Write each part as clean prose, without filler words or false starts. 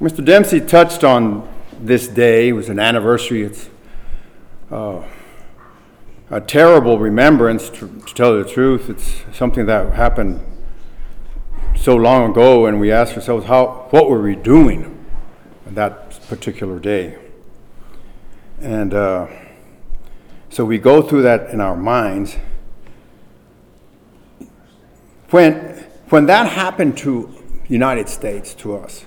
Mr. Dempsey touched on this day. It was an anniversary. It's a terrible remembrance, to tell the truth. It's something that happened so long ago, and we ask ourselves, what were we doing on that particular day? And so we go through that in our minds. When that happened to the United States, to us,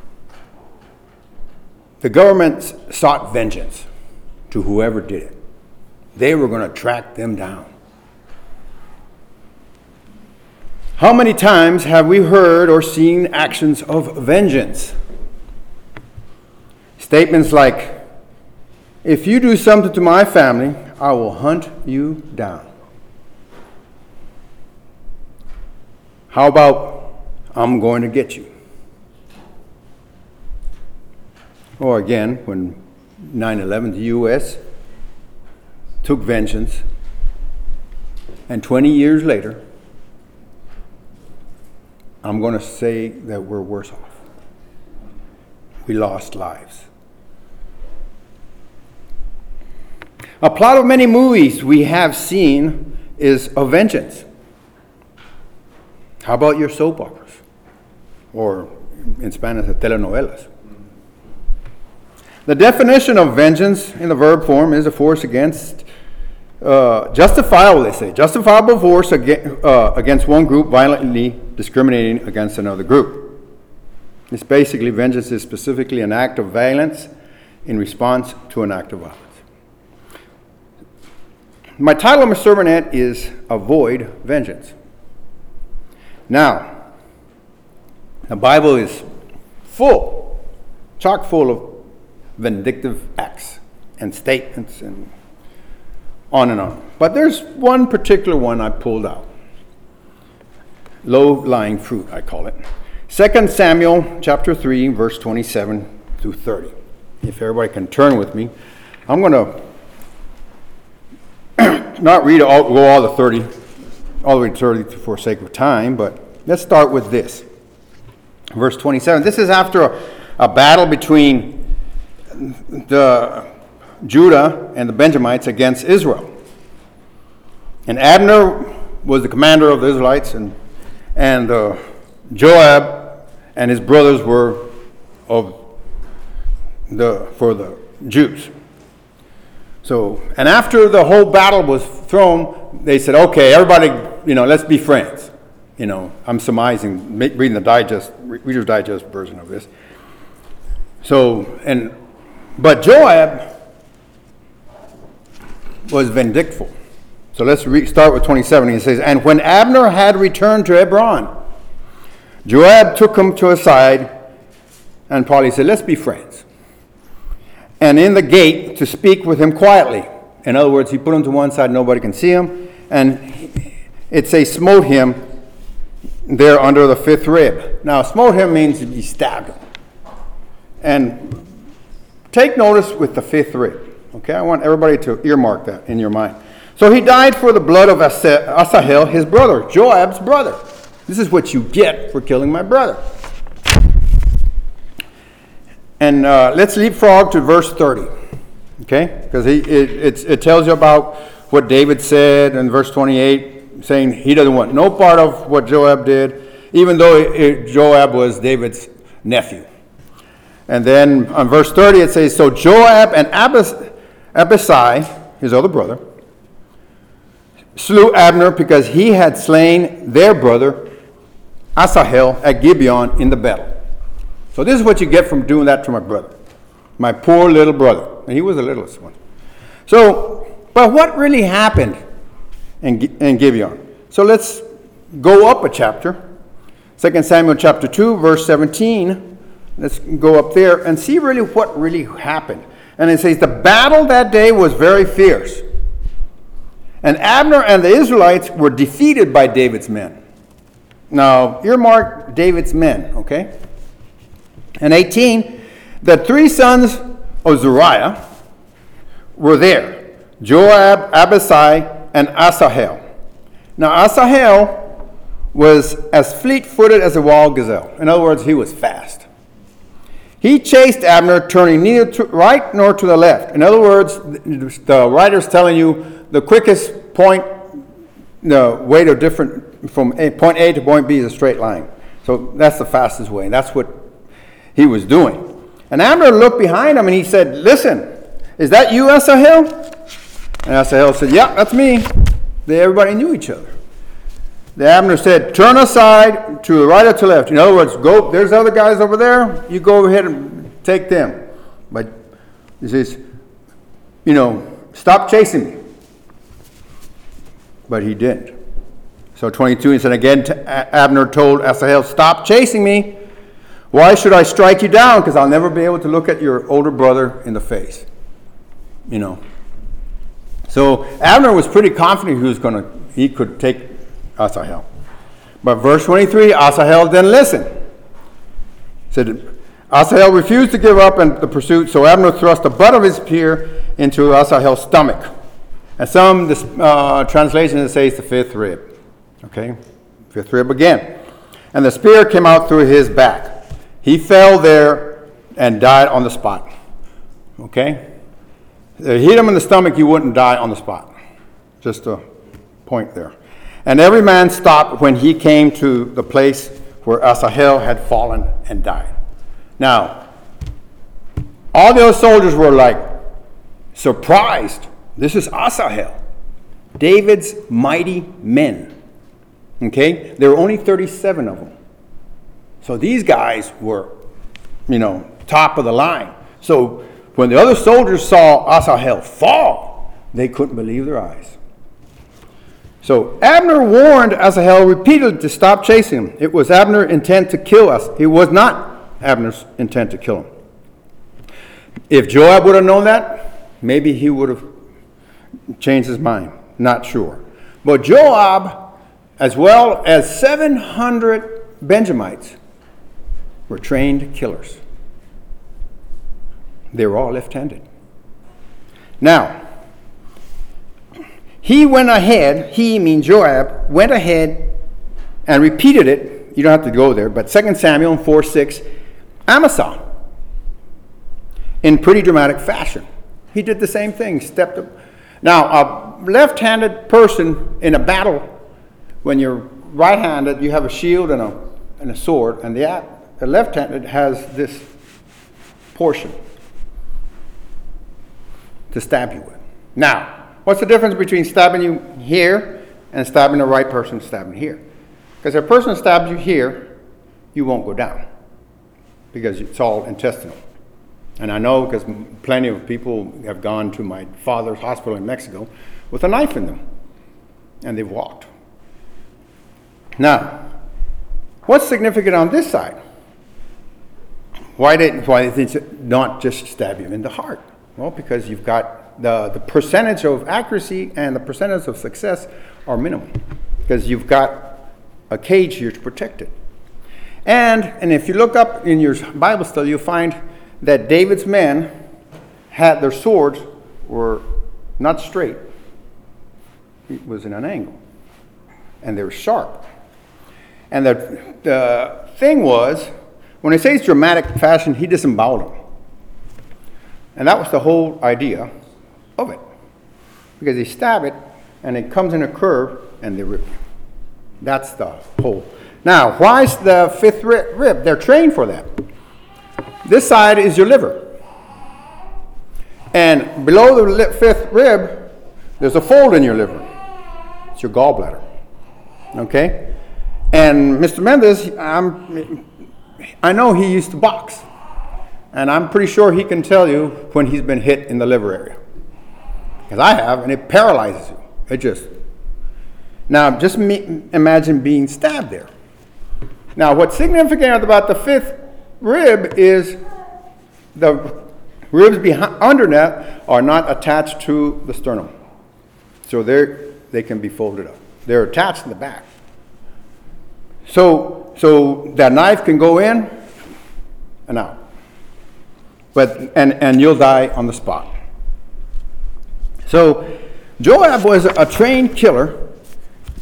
the government sought vengeance to whoever did it. They were going to track them down. How many times have we heard or seen actions of vengeance? Statements like, if you do something to my family, I will hunt you down. How about, I'm going to get you? Or again, when 9/11, the U.S. took vengeance, and 20 years later, I'm going to say that we're worse off. We lost lives. A plot of many movies we have seen is of vengeance. How about your soap operas? Or in Spanish, the telenovelas. The definition of vengeance in the verb form is a force against, justifiable, they say, justifiable force against one group violently discriminating against another group. It's basically, vengeance is specifically an act of violence in response to an act of violence. My title of my sermonette is Avoid Vengeance. Now, the Bible is full, chock full of vindictive acts and statements and on. But there's one particular one I pulled out. Low-lying fruit, I call it. 2 Samuel chapter 3, verse 27 through 30. If everybody can turn with me, I'm going to not read all the 30, all the way to 30 for sake of time, but let's start with this. Verse 27. This is after a battle between the Judah and the Benjamites against Israel. And Abner was the commander of the Israelites, and Joab and his brothers were for the Jews. So, and after the whole battle was thrown, they said, okay, everybody, let's be friends. I'm surmising, reading the Reader's Digest version of this. So, but Joab was vindictful. So let's start with 27. He says, and when Abner had returned to Hebron, Joab took him to a side and probably said, let's be friends. And in the gate to speak with him quietly. In other words, he put him to one side, nobody can see him. And it says, smote him there under the fifth rib. Now, smote him means he stabbed him. And take notice with the fifth rib. Okay, I want everybody to earmark that in your mind. So he died for the blood of Asahel, his brother, Joab's brother. This is what you get for killing my brother. And let's leapfrog to verse 30, okay? Because it tells you about what David said in verse 28, saying he doesn't want no part of what Joab did, even though Joab was David's nephew. And then on verse 30 it says, so Joab and Abishai, his other brother, slew Abner because he had slain their brother Asahel at Gibeon in the battle. So this is what you get from doing that to my brother, my poor little brother. And he was the littlest one. So, but what really happened in Gibeon? So let's go up a chapter. 2 Samuel chapter 2, verse 17. Let's go up there and see really what really happened. And it says, the battle that day was very fierce. And Abner and the Israelites were defeated by David's men. Now, earmark David's men, okay? And 18, the three sons of Zeruiah were there, Joab, Abishai, and Asahel. Now, Asahel was as fleet-footed as a wild gazelle. In other words, he was fast. He chased Abner, turning neither to right nor to the left. In other words, the writer's telling you the quickest point, the way to different from point A to point B is a straight line. So that's the fastest way. And that's what he was doing. And Abner looked behind him and he said, "Listen, is that you, Asahel?" And Asahel said, "Yeah, that's me." Everybody knew each other. The Abner said, "Turn aside to the right or to the left." In other words, go. There's other guys over there. You go ahead and take them. But he says, stop chasing me. But he didn't. So 22, he said again, Abner told Asahel, "Stop chasing me. Why should I strike you down? Because I'll never be able to look at your older brother in the face." So Abner was pretty confident he could take Asahel. But verse 23, Asahel didn't listen. Said Asahel refused to give up in the pursuit, so Abner thrust the butt of his spear into Asahel's stomach. And some translations say it's the fifth rib. Okay, fifth rib again. And the spear came out through his back. He fell there and died on the spot. Okay? If you hit him in the stomach, you wouldn't die on the spot. Just a point there. And every man stopped when he came to the place where Asahel had fallen and died. Now, all the other soldiers were like surprised. This is Asahel, David's mighty men. Okay? There were only 37 of them. So these guys were, top of the line. So when the other soldiers saw Asahel fall, they couldn't believe their eyes. So Abner warned Asahel repeatedly to stop chasing him. It was Abner's intent to kill us. It was not Abner's intent to kill him. If Joab would have known that, maybe he would have changed his mind. Not sure. But Joab, as well as 700 Benjamites, were trained killers. They were all left-handed. Now, he went ahead, Joab, went ahead and repeated it. You don't have to go there, but 2 Samuel 4:6, Amasa, in pretty dramatic fashion. He did the same thing, stepped up. Now, a left-handed person in a battle, when you're right-handed, you have a shield and a sword, and the left-handed has this portion to stab you with. Now, what's the difference between stabbing you here and stabbing the right person stabbing here? Because if a person stabs you here, you won't go down because it's all intestinal. And I know because plenty of people have gone to my father's hospital in Mexico with a knife in them, and they've walked. Now, what's significant on this side? Why did it not just stab you in the heart? Well, because you've got the percentage of accuracy and the percentage of success are minimal because you've got a cage here to protect it. And if you look up in your Bible study, you'll find that David's men had their swords were not straight. It was in an angle. And they were sharp. And the thing was, when he says dramatic fashion, he disemboweled them. And that was the whole idea of it. Because they stab it, and it comes in a curve, and they rip you. That's the whole. Now, why is the fifth rib? They're trained for that. This side is your liver. And below the fifth rib, there's a fold in your liver. It's your gallbladder. Okay? And Mr. Mendez, I know he used to box. And I'm pretty sure he can tell you when he's been hit in the liver area. Because I have, and it paralyzes you. It just. Now, just imagine being stabbed there. Now, what's significant about the fifth rib is the ribs under that are not attached to the sternum. So they can be folded up. They're attached in the back. So that knife can go in and out. And you'll die on the spot. So Joab was a trained killer,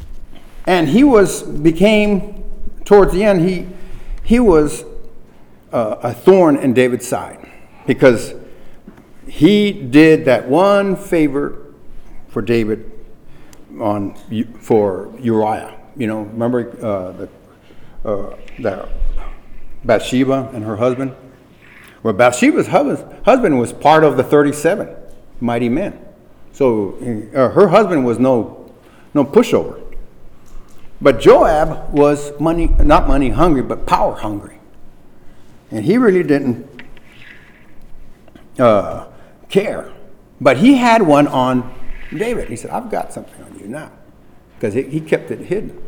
and became towards the end he was a thorn in David's side, because he did that one favor for David for Uriah. Remember the Bathsheba and her husband? Well, Bathsheba's husband was part of the 37 mighty men. So her husband was no pushover. But Joab was not money hungry, but power hungry. And he really didn't care. But he had one on David. He said, I've got something on you now. Because he kept it hidden.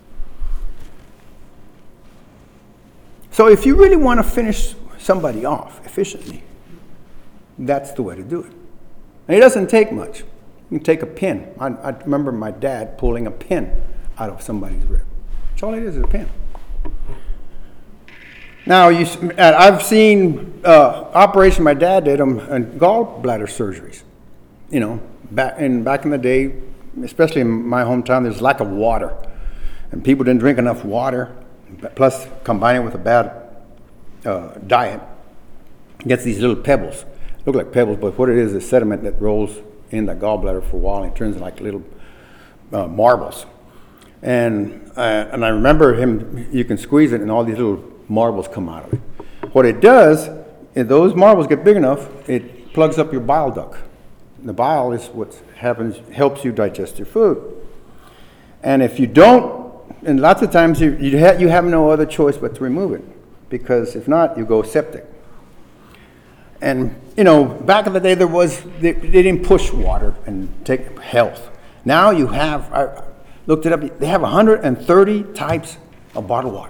So if you really want to finish somebody off efficiently, that's the way to do it. And it doesn't take much. You can take a pin. I remember my dad pulling a pin out of somebody's rib. That's all it is a pin. Now, I've seen operation my dad did them and gallbladder surgeries. Back in the day, especially in my hometown, there's lack of water, and people didn't drink enough water. Plus, combine it with a bad diet, gets these little pebbles. Look like pebbles, but what it is sediment that rolls in the gallbladder for a while and it turns into like little marbles. And I remember him. You can squeeze it, and all these little marbles come out of it. What it does, if those marbles get big enough, it plugs up your bile duct. The bile is what helps you digest your food. And if you don't, and lots of times you have no other choice but to remove it, because if not, you go septic. And back in the day, they didn't push water and take health. Now you have, I looked it up, they have 130 types of bottled water.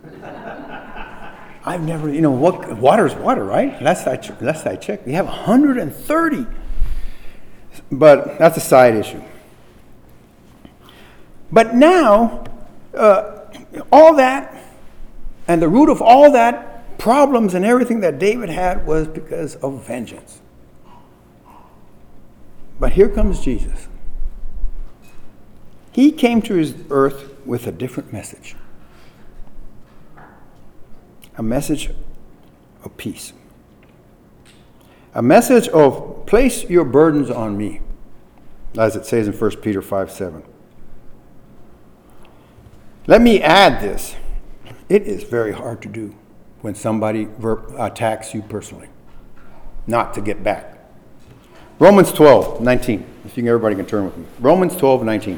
I've never, water is water, right? Last I checked, we have 130. But that's a side issue. But now, all that, and the root of all that problems and everything that David had was because of vengeance. But here comes Jesus. He came to his earth with a different message. A message of peace. A message of place your burdens on me, as it says in 1 Peter 5:7. Let me add this. It is very hard to do when somebody attacks you personally, not to get back. Romans 12:19. If you can, everybody can turn with me. Romans 12:19.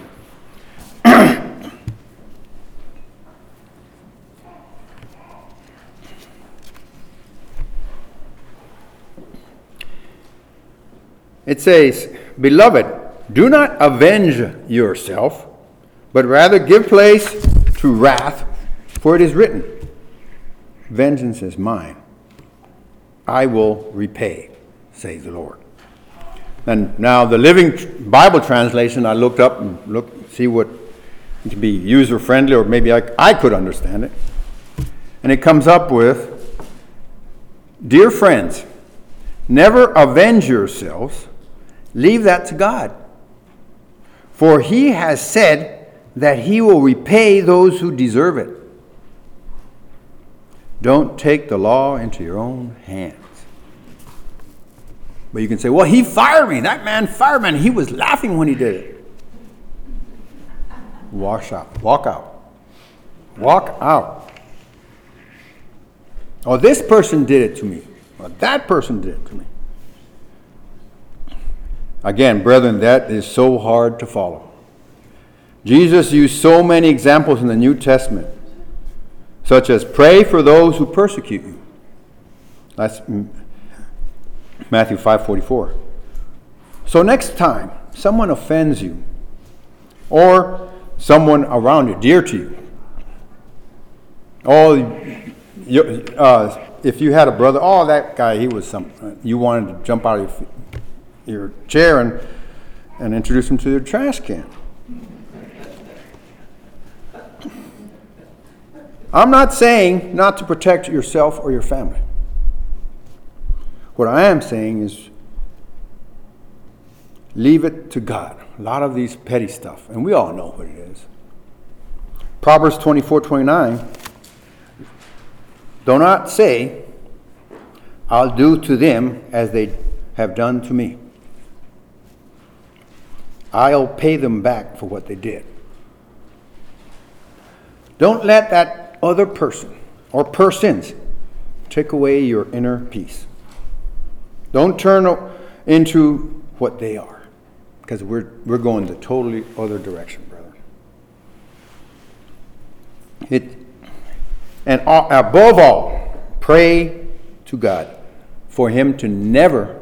It says, Beloved, do not avenge yourself, but rather give place to wrath, for it is written, Vengeance is mine. I will repay, says the Lord. And now the Living Bible translation, I looked up and see what to be user-friendly, or maybe I could understand it. And it comes up with, Dear friends, never avenge yourselves. Leave that to God. For he has said that he will repay those who deserve it. Don't take the law into your own hands. But you can say, well, he fired me. That man fired me. He was laughing when he did it. Walk out. Walk out. Oh, this person did it to me. Or that person did it to me. Again, brethren, that is so hard to follow. Jesus used so many examples in the New Testament, such as pray for those who persecute you. That's Matthew 5:44. So next time someone offends you, or someone around you, dear to you, if you had a brother, that guy, he was something. You wanted to jump out of your chair and introduce him to your trash can. I'm not saying not to protect yourself or your family. What I am saying is leave it to God. A lot of these petty stuff, and we all know what it is. Proverbs 24:29 Do not say, I'll do to them as they have done to me. I'll pay them back for what they did. Don't let that other person or persons take away your inner peace. Don't turn into what they are, because we're going the totally other direction, brother. And above all, pray to God for Him to never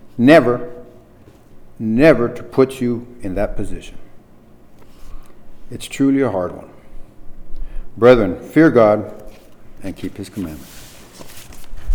to put you in that position. It's truly a hard one. Brethren, fear God and keep His commandments.